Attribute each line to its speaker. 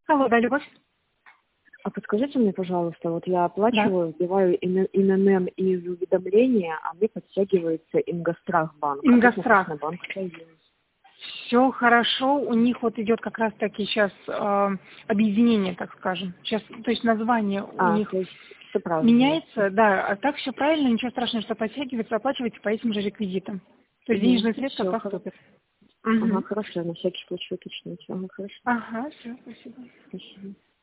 Speaker 1: Алло, да, Любовь?
Speaker 2: А подскажите мне, пожалуйста, вот я
Speaker 1: Да.
Speaker 2: оплачиваю, вбиваю ИНН из уведомления, а мне подтягивается Ингострахбанк. А тут
Speaker 1: Ингострах.
Speaker 2: написано Банк Союз.
Speaker 1: Все хорошо, у них вот идет как раз таки сейчас объединение, так скажем. Сейчас, то есть название у них
Speaker 2: То есть все правильно.
Speaker 1: меняется, да, а так все правильно, ничего страшного, что подтягивается, оплачивайте по этим же реквизитам. То есть денежные средства
Speaker 2: Все,
Speaker 1: поступят.
Speaker 2: ага,
Speaker 1: Угу.
Speaker 2: хорошо, я на всякий случай уточнить. Ага, хорошо.
Speaker 1: Ага, все, спасибо.
Speaker 2: Спасибо.